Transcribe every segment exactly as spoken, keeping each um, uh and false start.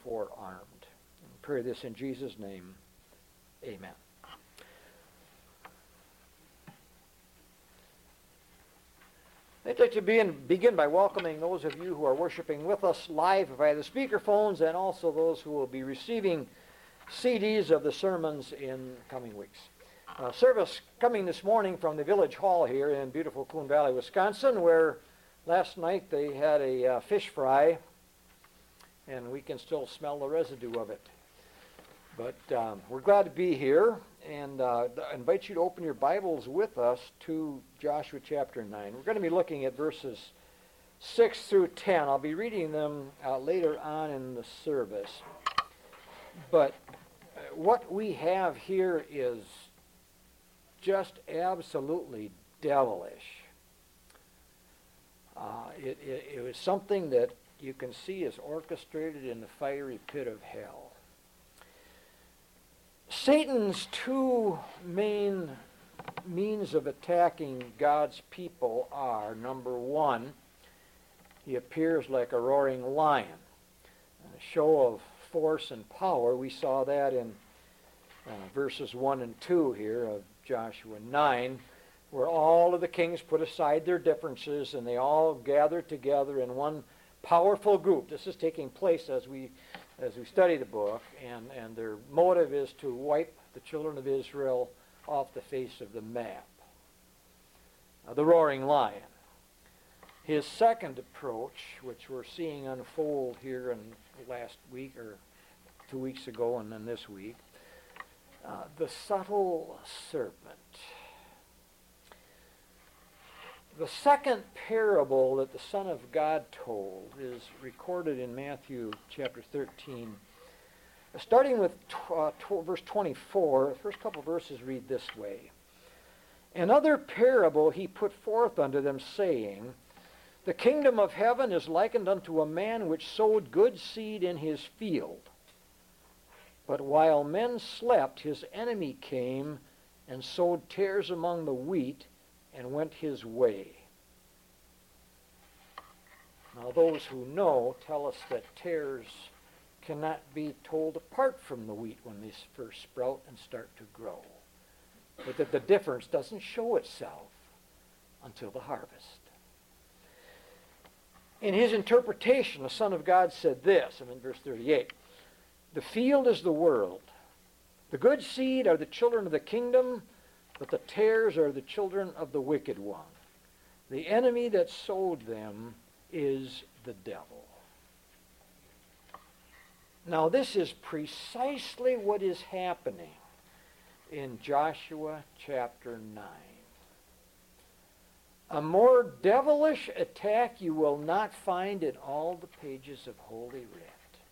forearmed. And pray this in Jesus' name. Amen. I'd like to begin, begin by welcoming those of you who are worshiping with us live via the speakerphones, and also those who will be receiving C Ds of the sermons in coming weeks. Uh, service coming this morning from the Village Hall here in beautiful Coon Valley, Wisconsin, where last night they had a uh, fish fry, and we can still smell the residue of it. But um, we're glad to be here, and uh, I invite you to open your Bibles with us to Joshua chapter nine. We're going to be looking at verses six through ten. I'll be reading them uh, later on in the service. But uh, what we have here is just absolutely devilish. Uh, it, it, it was something that you can see is orchestrated in the fiery pit of hell. Satan's two main means of attacking God's people are, number one, he appears like a roaring lion. A show of force and power. We saw that in uh, verses one and two here of Joshua nine, where all of the kings put aside their differences and they all gathered together in one powerful group. This is taking place as we as we study the book, and, and their motive is to wipe the children of Israel off the face of the map. Uh, the roaring lion. His second approach, which we're seeing unfold here in last week, or two weeks ago and then this week, uh, the subtle serpent. The second parable that the Son of God told is recorded in Matthew chapter thirteen. Starting with tw- uh, tw- verse twenty-four, the first couple verses read this way. Another parable he put forth unto them, saying, The kingdom of heaven is likened unto a man which sowed good seed in his field. But while men slept, his enemy came and sowed tares among the wheat, and went his way. Now those who know tell us that tares cannot be told apart from the wheat when they first sprout and start to grow, but that the difference doesn't show itself until the harvest. In his interpretation, the Son of God said this, I'm in verse thirty-eight, The field is the world. The good seed are the children of the kingdom, but the tares are the children of the wicked one. The enemy that sowed them is the devil. Now this is precisely what is happening in Joshua chapter nine. A more devilish attack you will not find in all the pages of Holy Writ.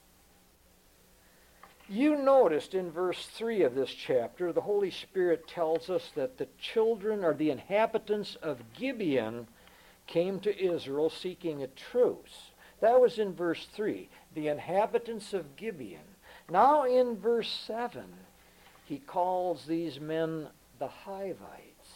You noticed in verse three of this chapter, the Holy Spirit tells us that the children or the inhabitants of Gibeon came to Israel seeking a truce. That was in verse three, the inhabitants of Gibeon. Now in verse seven, he calls these men the Hivites.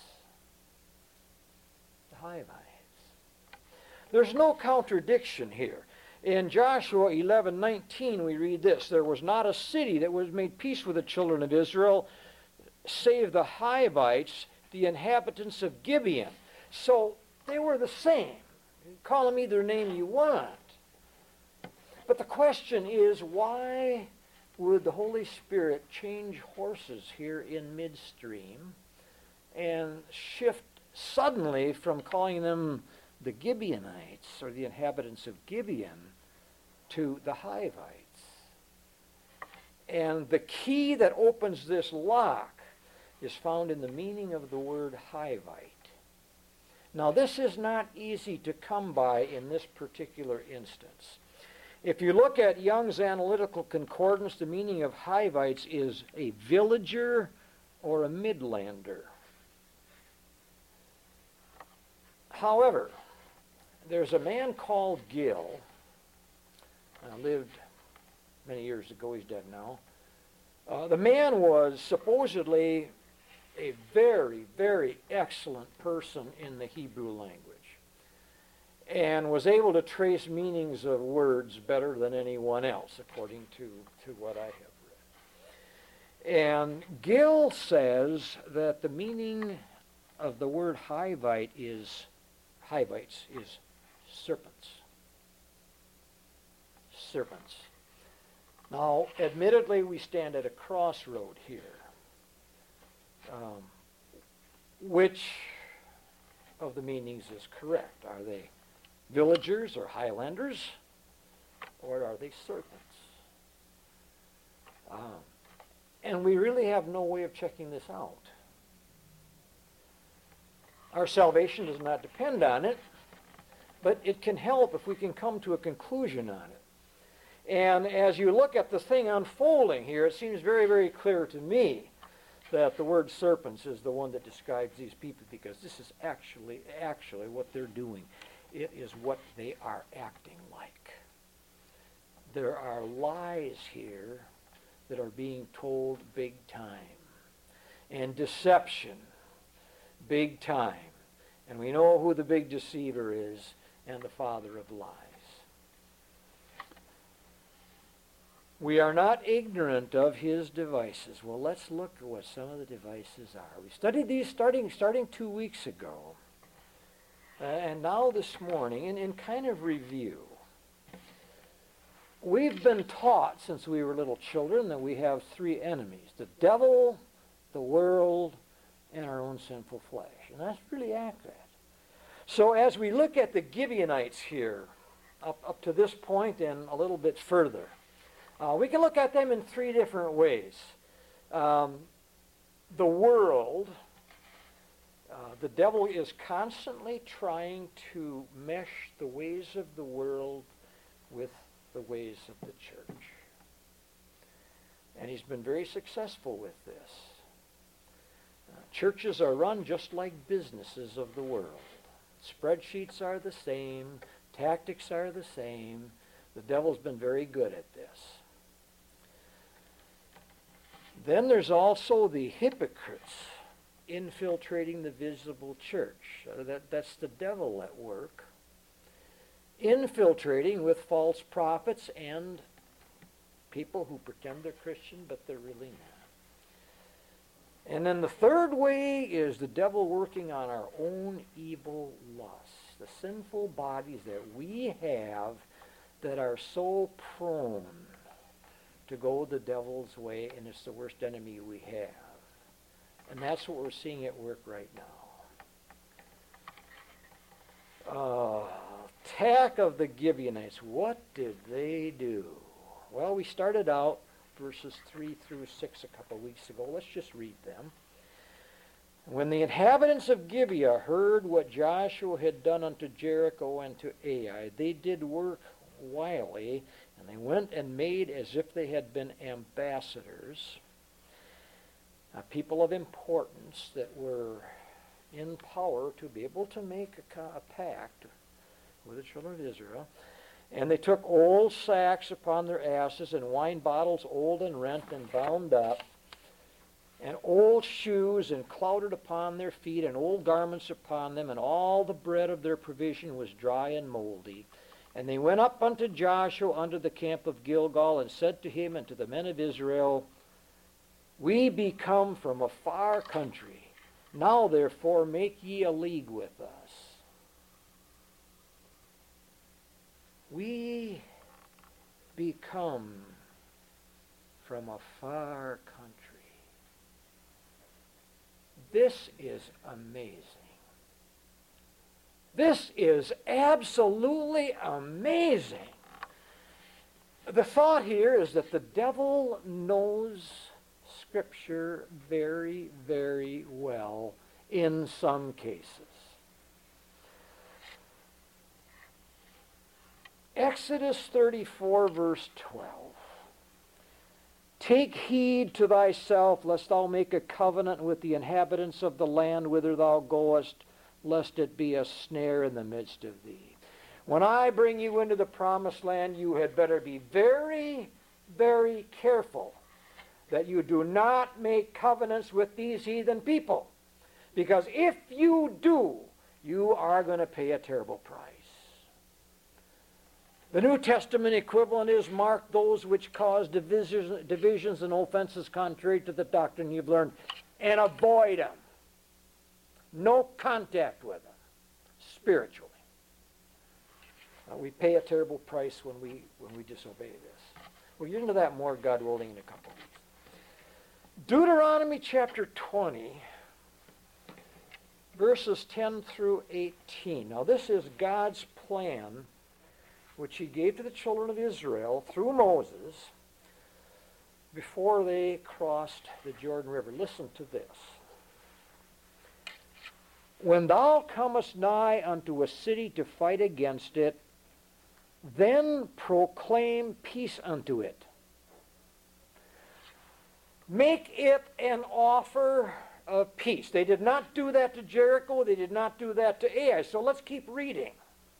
The Hivites. There's no contradiction here. In Joshua eleven nineteen, we read this, There was not a city that was made peace with the children of Israel, save the Hivites, the inhabitants of Gibeon. So they were the same. You call them either name you want. But the question is, why would the Holy Spirit change horses here in midstream and shift suddenly from calling them the Gibeonites, or the inhabitants of Gibeon, to the Hivites? And the key that opens this lock is found in the meaning of the word Hivite. Now this is not easy to come by in this particular instance. If you look at Young's Analytical Concordance, the meaning of Hivites is a villager or a midlander. However, there's a man called Gill, uh, lived many years ago, he's dead now. Uh, the man was supposedly a very, very excellent person in the Hebrew language. and was able to trace meanings of words better than anyone else, according to, to what I have read. And Gill says that the meaning of the word Hivite is, Hivites is serpents. Serpents. Now, admittedly, we stand at a crossroad here. Um, which of the meanings is correct? Are they villagers or Highlanders, or are they serpents? Um, and we really have no way of checking this out. Our salvation does not depend on it, but it can help if we can come to a conclusion on it. And as you look at the thing unfolding here, it seems very, very clear to me that the word serpents is the one that describes these people, because this is actually, actually what they're doing. It is what they are acting like. There are lies here that are being told big time, and deception big time. And we know who the big deceiver is, and the father of lies. We are not ignorant of his devices. Well, let's look at what some of the devices are. We studied these starting starting two weeks ago. Uh, and now this morning, in, in kind of review, we've been taught since we were little children that we have three enemies: the devil, the world, and our own sinful flesh. And that's really accurate. So as we look at the Gibeonites here, up, up to this point and a little bit further, uh, we can look at them in three different ways. Um, the world, uh, the devil is constantly trying to mesh the ways of the world with the ways of the church. And he's been very successful with this. Uh, churches are run just like businesses of the world. Spreadsheets are the same. Tactics are the same. The devil's been very good at this. Then there's also the hypocrites infiltrating the visible church. Uh, that, that's the devil at work. Infiltrating with false prophets and people who pretend they're Christian, but they're really not. And then the third way is the devil working on our own evil lusts, the sinful bodies that we have that are so prone to go the devil's way, and it's the worst enemy we have. And that's what we're seeing at work right now. Uh, attack of the Gibeonites. What did they do? Well, we started out verses three through six a couple of weeks ago. Let's just read them. When the inhabitants of Gibeah heard what Joshua had done unto Jericho and to Ai, they did work wily, and they went and made as if they had been ambassadors, uh, people of importance that were in power to be able to make a, a pact with the children of Israel. And they took old sacks upon their asses, and wine bottles old and rent and bound up, and old shoes and clouded upon their feet, and old garments upon them, and all the bread of their provision was dry and moldy. And they went up unto Joshua unto the camp of Gilgal, and said to him and to the men of Israel, We be come from a far country. Now therefore make ye a league with us. We be come from a far country. This is amazing. This is absolutely amazing. The thought here is that the devil knows Scripture very, very well in some cases. Exodus thirty-four, verse twelve. Take heed to thyself, lest thou make a covenant with the inhabitants of the land whither thou goest, lest it be a snare in the midst of thee. When I bring you into the promised land, you had better be very, very careful that you do not make covenants with these heathen people. Because if you do, you are going to pay a terrible price. The New Testament equivalent is mark those which cause divisions, divisions and offenses contrary to the doctrine you've learned, and avoid them. No contact with them, spiritually. Uh, we pay a terrible price when we when we disobey this. We'll get into that more, God willing, in a couple weeks. Deuteronomy chapter twenty, verses ten through eighteen. Now this is God's plan, which he gave to the children of Israel through Moses before they crossed the Jordan River. Listen to this. When thou comest nigh unto a city to fight against it, then proclaim peace unto it. Make it an offer of peace. They did not do that to Jericho. They did not do that to Ai. So let's keep reading.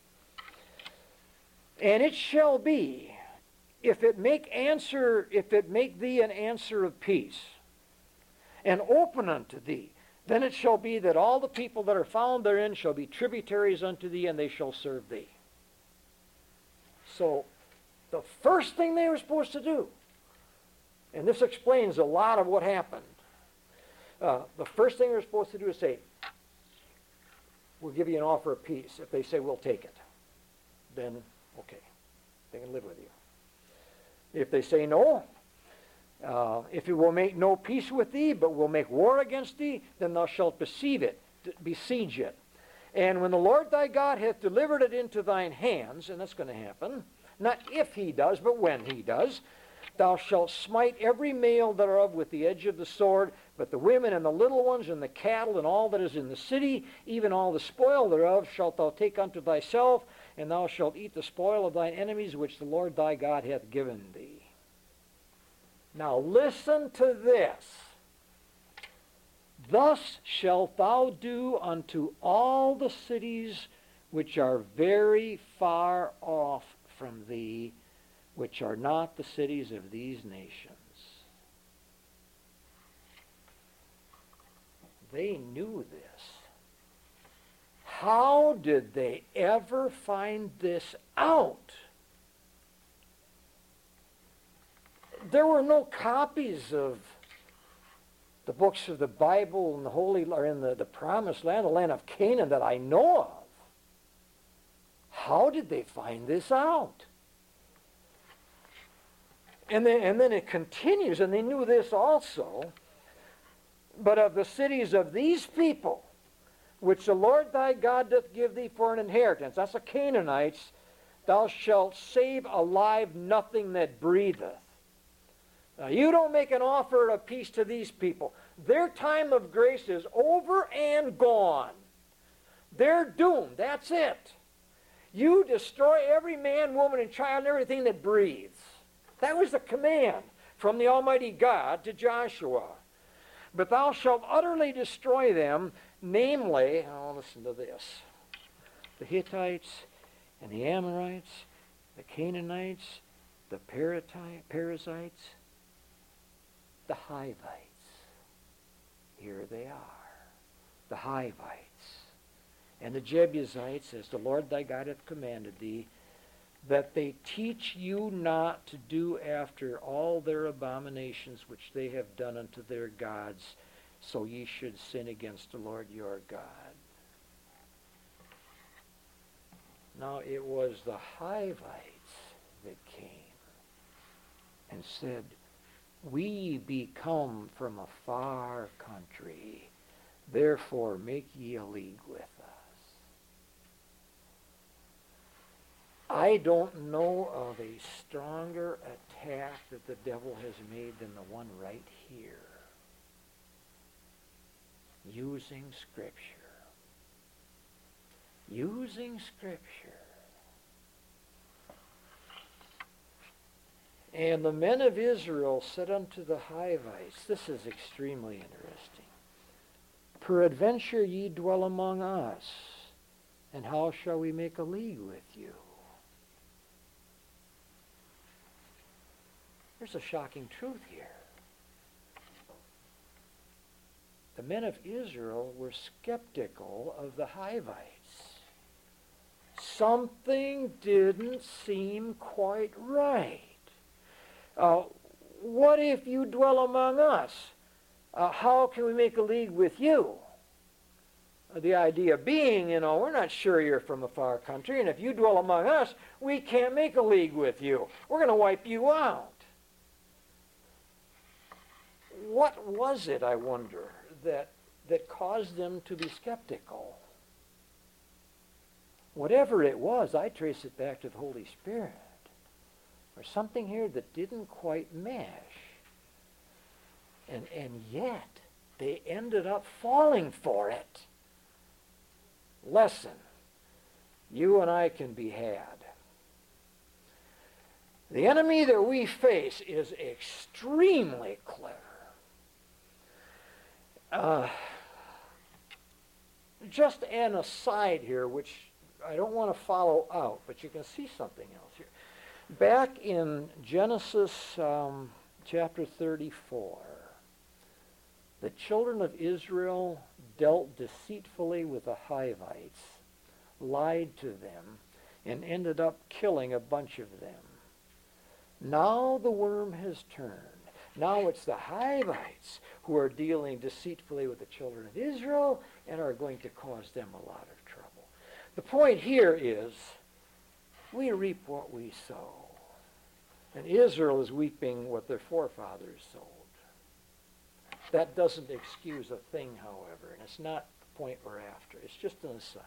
And it shall be, if it make answer, if it make thee an answer of peace, and open unto thee, then it shall be that all the people that are found therein shall be tributaries unto thee, and they shall serve thee. So, the first thing they were supposed to do, and this explains a lot of what happened, uh, the first thing they're supposed to do is say, we'll give you an offer of peace. If they say, we'll take it, then okay, they can live with you. If they say no, uh, if it will make no peace with thee, but will make war against thee, then thou shalt besiege it, besiege it. And when the Lord thy God hath delivered it into thine hands, and that's going to happen, not if he does, but when he does, thou shalt smite every male thereof with the edge of the sword, but the women and the little ones and the cattle and all that is in the city, even all the spoil thereof, shalt thou take unto thyself, and thou shalt eat the spoil of thine enemies, which the Lord thy God hath given thee. Now listen to this. Thus shalt thou do unto all the cities which are very far off from thee, which are not the cities of these nations. They knew this. How did they ever find this out? There were no copies of the books of the Bible in the Holy, or in the, the Promised Land, the land of Canaan, that I know of. How did they find this out? And then, and then it continues, and they knew this also. But of the cities of these people, which the Lord thy God doth give thee for an inheritance, that's the Canaanites, thou shalt save alive nothing that breatheth. Now, you don't make an offer of peace to these people. Their time of grace is over and gone. They're doomed. That's it. You destroy every man, woman, and child and everything that breathes. That was the command from the Almighty God to Joshua. But thou shalt utterly destroy them, namely, oh, listen to this, the Hittites and the Amorites, the Canaanites, the Perizzites, the Hivites. Here they are, the Hivites. And the Jebusites, as the Lord thy God hath commanded thee, that they teach you not to do after all their abominations which they have done unto their gods, so ye should sin against the Lord your God. Now it was the Hivites that came and said, we be come from a far country, therefore make ye a league with us. I don't know of a stronger attack that the devil has made than the one right here. Using Scripture. Using Scripture. And the men of Israel said unto the Hivites, this is extremely interesting, peradventure ye dwell among us, and how shall we make a league with you? There's a shocking truth here. The men of Israel were skeptical of the Hivites, something didn't seem quite right. Uh, what if you dwell among us? Uh, how can we make a league with you? Uh, the idea being, you know, we're not sure you're from a far country, and if you dwell among us, we can't make a league with you. We're going to wipe you out. What was it, I wonder, that, that caused them to be skeptical? Whatever it was, I trace it back to the Holy Spirit. There's something here that didn't quite mesh. And, and yet, they ended up falling for it. Lesson. You and I can be had. The enemy that we face is extremely clever. Uh, just an aside here, which I don't want to follow out, but you can see something else here. Back in Genesis um, chapter thirty-four, the children of Israel dealt deceitfully with the Hivites, lied to them, and ended up killing a bunch of them. Now the worm has turned. Now it's the Hivites who are dealing deceitfully with the children of Israel and are going to cause them a lot of trouble. The point here is, we reap what we sow. And Israel is reaping what their forefathers sowed. That doesn't excuse a thing, however, and it's not the point we're after. It's just an aside.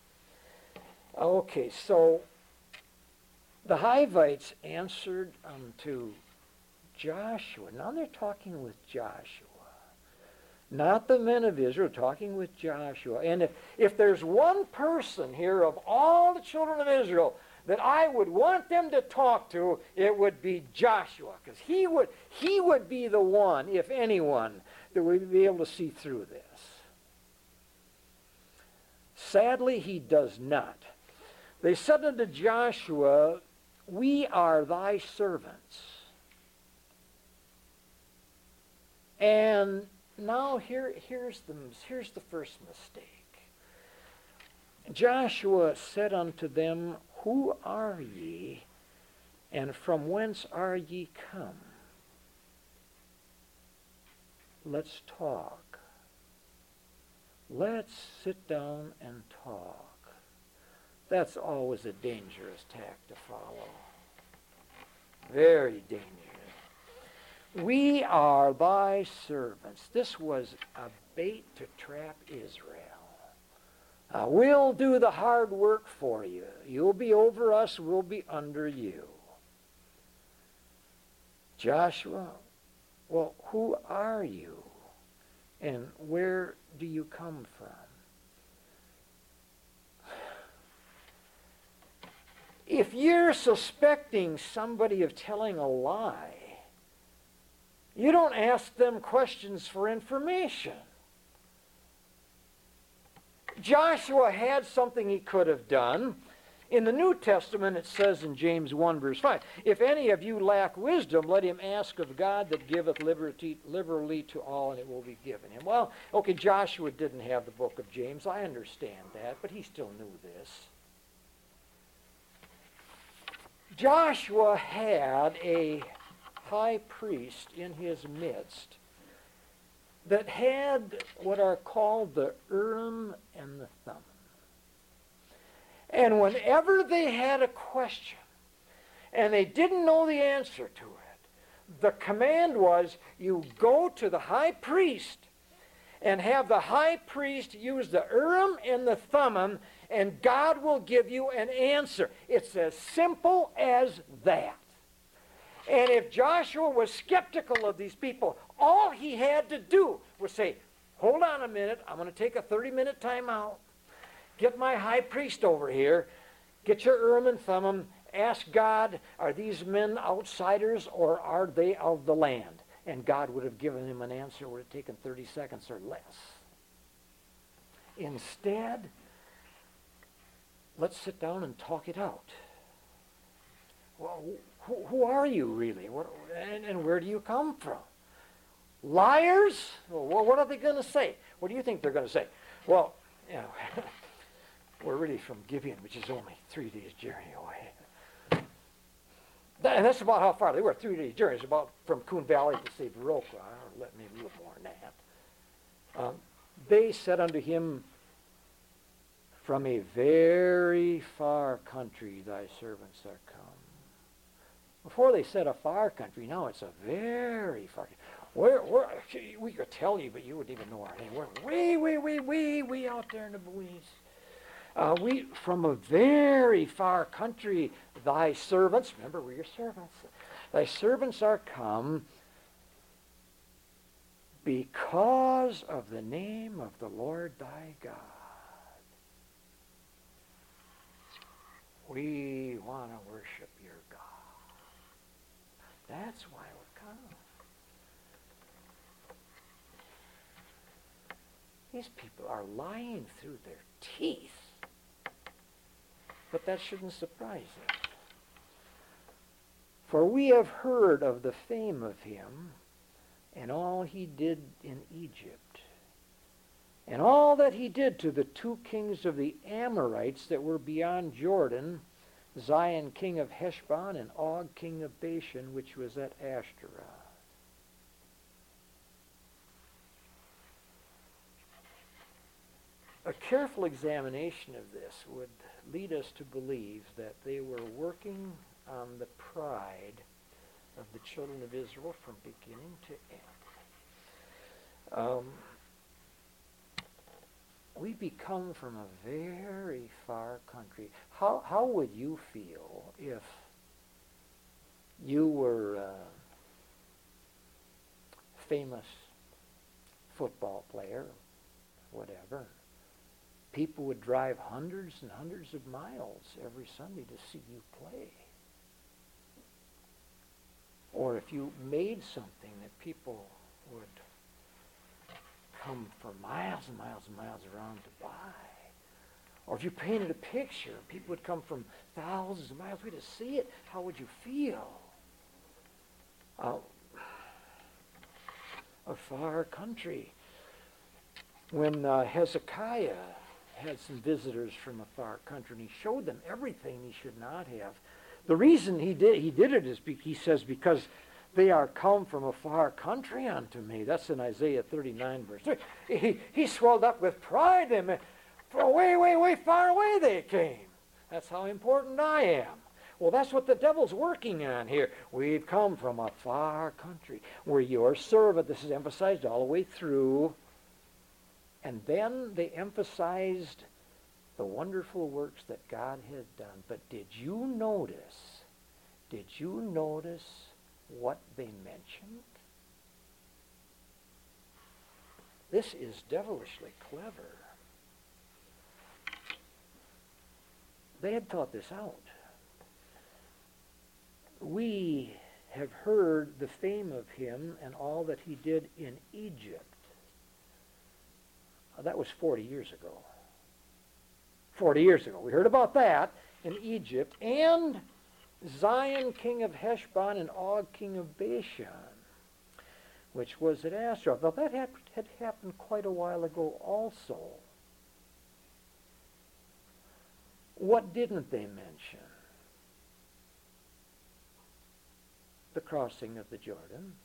Okay, so the Hivites answered unto Joshua. Now they're talking with Joshua. Not the men of Israel, talking with Joshua. And if, if there's one person here of all the children of Israel that I would want them to talk to, it would be Joshua. Because he would, he would be the one, if anyone, that would be able to see through this. Sadly, he does not. They said unto Joshua, we are thy servants. And now here, here's, the, here's the first mistake. Joshua said unto them, who are ye, and from whence are ye come? Let's talk. Let's sit down and talk. That's always a dangerous tack to follow. Very dangerous. We are thy servants. This was a bait to trap Israel. Uh, we'll do the hard work for you. You'll be over us, we'll be under you. Joshua, well, who are you? And where do you come from? If you're suspecting somebody of telling a lie, you don't ask them questions for information. Joshua had something he could have done. In the New Testament, it says in James one, verse five, if any of you lack wisdom, let him ask of God that giveth liberty, liberally to all, and it will be given him. Well, okay, Joshua didn't have the book of James. I understand that, but he still knew this. Joshua had a high priest in his midst that had what are called the Urim and the Thummim. And whenever they had a question and they didn't know the answer to it, the command was, you go to the high priest and have the high priest use the Urim and the Thummim, and God will give you an answer. It's as simple as that. And if Joshua was skeptical of these people, all he had to do was say, hold on a minute, I'm going to take a thirty-minute time out, get my high priest over here, get your Urim and Thummim, ask God, are these men outsiders or are they of the land? And God would have given him an answer. It would have taken thirty seconds or less. Instead, let's sit down and talk it out. Well, who, who are you really? What, and, and where do you come from? Liars? Well, what are they going to say? What do you think they're going to say? Well, you know, We're really from Gibeon, which is only three days' journey away. That, and that's about how far they were. Three days' journey. It's about from Coon Valley to say Baroka, or maybe a little more than that. Um, they said unto him, from a very far country thy servants are come. Before they said a far country, now it's a very far country. We're, we're, we could tell you, but you wouldn't even know our name. We're way, way, way, way, way out there in the boonies. Uh, we, from a very far country, thy servants, remember, we're your servants, thy servants are come because of the name of the Lord thy God. We want to worship your God. That's why we're coming. These people are lying through their teeth. But that shouldn't surprise them. For we have heard of the fame of him and all he did in Egypt, and all that he did to the two kings of the Amorites that were beyond Jordan, Zion king of Heshbon and Og king of Bashan, which was at Ashtaroth. A careful examination of this would lead us to believe that they were working on the pride of the children of Israel from beginning to end. Um, we become from a very far country. How, how would you feel if you were a famous football player, whatever? People would drive hundreds and hundreds of miles every Sunday to see you play. Or if you made something that people would come for miles and miles and miles around to buy. Or if you painted a picture, people would come from thousands of miles away to see it. How would you feel? Uh, a far country. When uh, Hezekiah had some visitors from a far country, and he showed them everything he should not have. The reason he did he did it is, be, he says, because they are come from a far country unto me. That's in Isaiah thirty-nine, verse three. He, he swelled up with pride. Them. From way, way, way far away they came. That's how important I am. Well, that's what the devil's working on here. We've come from a far country. We're your servant. This is emphasized all the way through. And then they emphasized the wonderful works that God had done. But did you notice, did you notice what they mentioned? This is devilishly clever. They had thought this out. We have heard the fame of him and all that he did in Egypt. That was forty years ago. forty years ago. We heard about that in Egypt. And Zion, king of Heshbon, and Og, king of Bashan, which was at Ashtaroth. Now that had, had happened quite a while ago also. What didn't they mention? The crossing of the Jordan,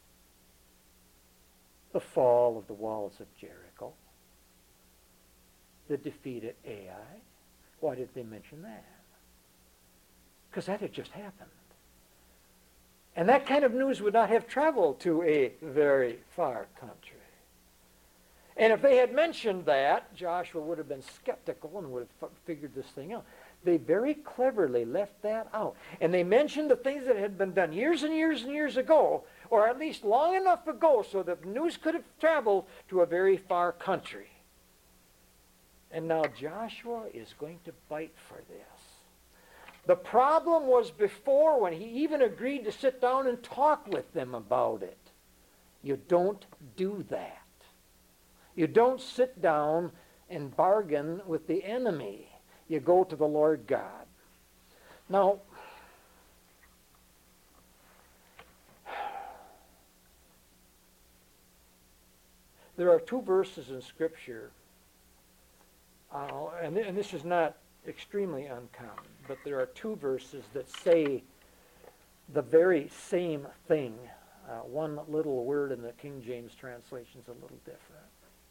the fall of the walls of Jericho, the defeat at Ai. Why did they mention that? Because that had just happened. And that kind of news would not have traveled to a very far country. And if they had mentioned that, Joshua would have been skeptical and would have f- figured this thing out. They very cleverly left that out. And they mentioned the things that had been done years and years and years ago, or at least long enough ago so that news could have traveled to a very far country. And now Joshua is going to bite for this. The problem was before, when he even agreed to sit down and talk with them about it. You don't do that. You don't sit down and bargain with the enemy. You go to the Lord God. Now, there are two verses in Scripture uh, and, and this is not extremely uncommon, but there are two verses that say the very same thing. Uh, one little word in the King James translation is a little different.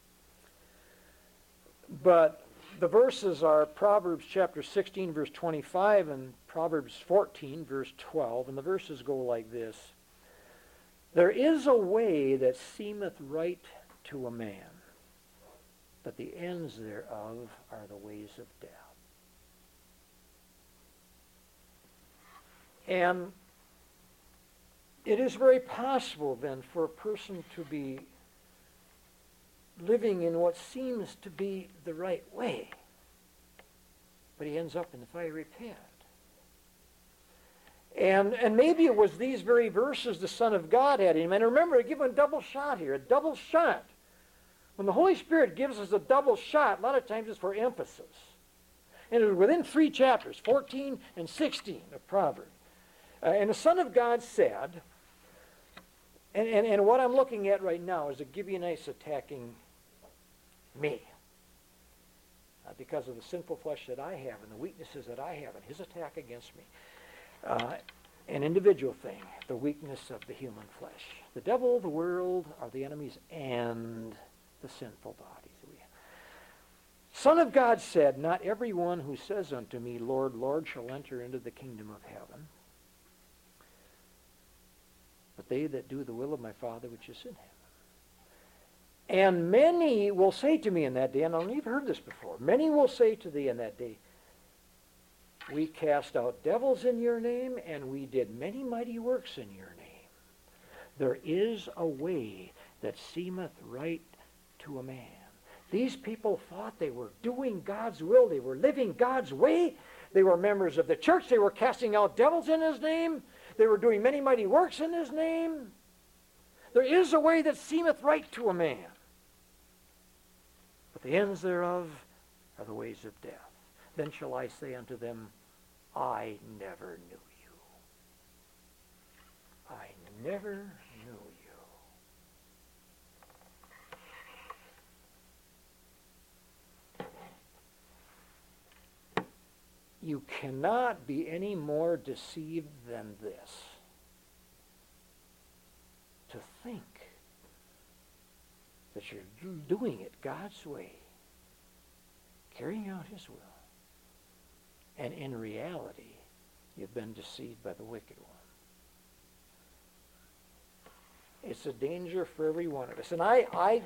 But the verses are Proverbs chapter sixteen, verse twenty-five, and Proverbs fourteen, verse twelve, and the verses go like this. There is a way that seemeth right to a man, but the ends thereof are the ways of death. And it is very possible then for a person to be living in what seems to be the right way, but he ends up in the fiery pit. And, and maybe it was these very verses the Son of God had in him. And remember, I give him a double shot here, a double shot. When the Holy Spirit gives us a double shot, a lot of times it's for emphasis. And it was within three chapters, fourteen and sixteen of Proverbs. Uh, and the Son of God said, and, and, and what I'm looking at right now is a Gibeonites attacking me. Uh, because of the sinful flesh that I have and the weaknesses that I have and his attack against me. Uh, an individual thing, the weakness of the human flesh. The devil, the world are the enemies, and the sinful bodies. Son of God said, not everyone who says unto me, Lord, Lord, shall enter into the kingdom of heaven, but they that do the will of my Father which is in heaven. And many will say to me in that day, and I know you've heard this before, many will say to thee in that day, we cast out devils in your name, and we did many mighty works in your name. There is a way that seemeth right to a man. These people thought they were doing God's will. They were living God's way. They were members of the church. They were casting out devils in his name. They were doing many mighty works in his name. There is a way that seemeth right to a man, but the ends thereof are the ways of death. Then shall I say unto them, I never knew you. I never knew you. You cannot be any more deceived than this. To think that you're doing it God's way, carrying out his will. And in reality, you've been deceived by the wicked one. It's a danger for every one of us. And I, I,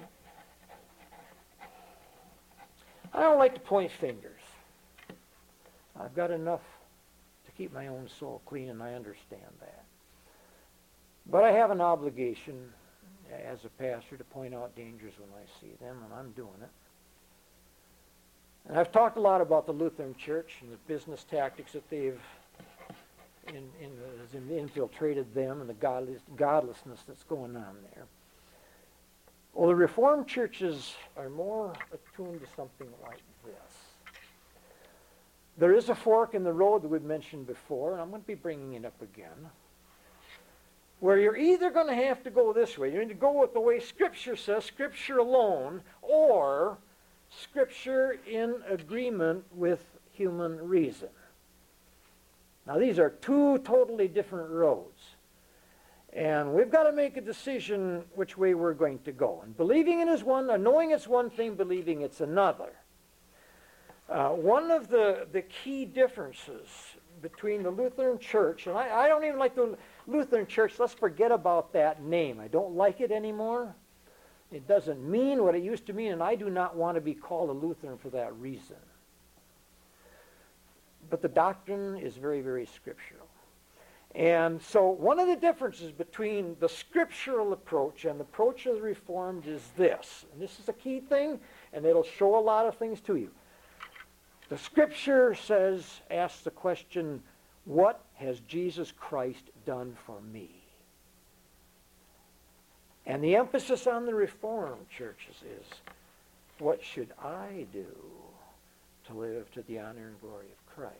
I don't like to point fingers. I've got enough to keep my own soul clean, and I understand that. But I have an obligation as a pastor to point out dangers when I see them, and I'm doing it. And I've talked a lot about the Lutheran Church and the business tactics that they've in, in, in infiltrated them and the godless, godlessness that's going on there. Well, the Reformed churches are more attuned to something like this. There is a fork in the road that we've mentioned before, and I'm going to be bringing it up again, where you're either going to have to go this way. You need to go with the way Scripture says, Scripture alone, or Scripture in agreement with human reason. Now, these are two totally different roads. And we've got to make a decision which way we're going to go. And believing it is one, or knowing it's one thing, believing it's another. Uh, one of the, the key differences between the Lutheran Church, and I, I don't even like the Lutheran Church, let's forget about that name. I don't like it anymore. It doesn't mean what it used to mean, and I do not want to be called a Lutheran for that reason. But the doctrine is very, very scriptural. And so one of the differences between the scriptural approach and the approach of the Reformed is this. And this is a key thing, and it'll show a lot of things to you. The Scripture says, asks the question, what has Jesus Christ done for me? And the emphasis on the Reformed churches is, what should I do to live to the honor and glory of Christ?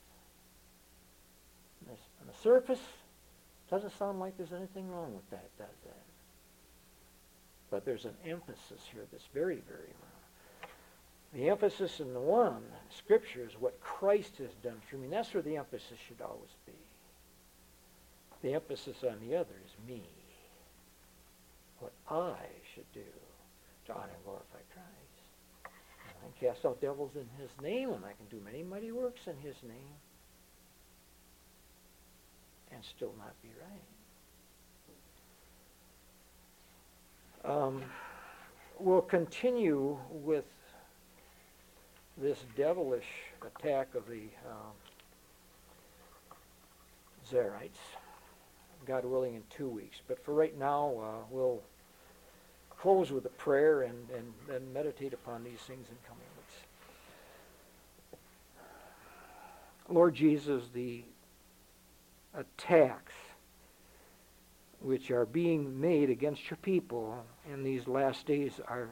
On the surface, doesn't sound like there's anything wrong with that, does it? But there's an emphasis here that's very, very wrong. The emphasis in the one Scripture is what Christ has done for me. And that's where the emphasis should always be. The emphasis on the other is me. What I should do to honor and glorify Christ. And I can cast out devils in His name, and I can do many mighty works in His name, and still not be right. Um, we'll continue with this devilish attack of the um, Zerites, God willing, in two weeks. But for right now, uh, we'll close with a prayer and, and, and meditate upon these things in coming weeks. Lord Jesus, the attacks which are being made against your people in these last days are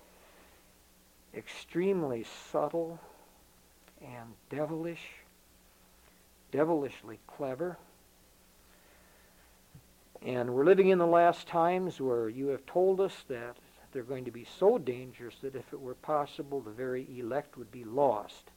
extremely subtle and devilish, devilishly clever. And we're living in the last times where you have told us that they're going to be so dangerous that if it were possible, the very elect would be lost.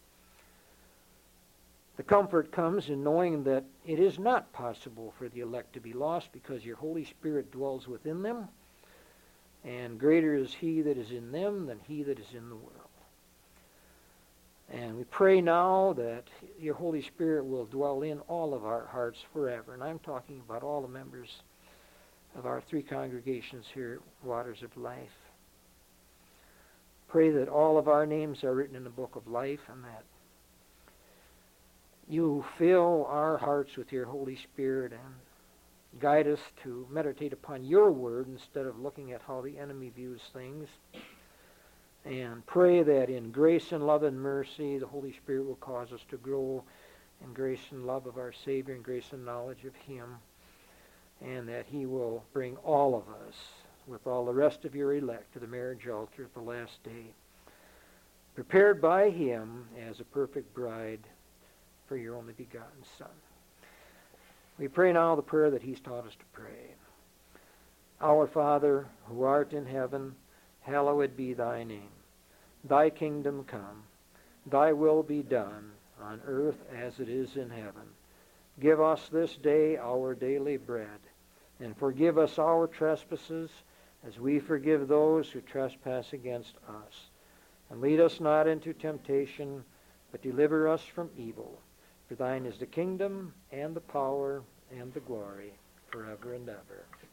The comfort comes in knowing that it is not possible for the elect to be lost because your Holy Spirit dwells within them, and greater is He that is in them than he that is in the world. And we pray now that your Holy Spirit will dwell in all of our hearts forever. And I'm talking about all the members of our three congregations here at Waters of Life. Pray that all of our names are written in the book of life, and that you fill our hearts with your Holy Spirit and guide us to meditate upon your word instead of looking at how the enemy views things. And pray that in grace and love and mercy, the Holy Spirit will cause us to grow in grace and love of our Savior and grace and knowledge of Him, and that He will bring all of us, with all the rest of your elect, to the marriage altar at the last day, prepared by Him as a perfect bride for your only begotten Son. We pray now the prayer that He's taught us to pray. Our Father, who art in heaven, hallowed be thy name. Thy kingdom come. Thy will be done on earth as it is in heaven. Give us this day our daily bread, and forgive us our trespasses as we forgive those who trespass against us. And lead us not into temptation, but deliver us from evil. For thine is the kingdom, and the power, and the glory, forever and ever.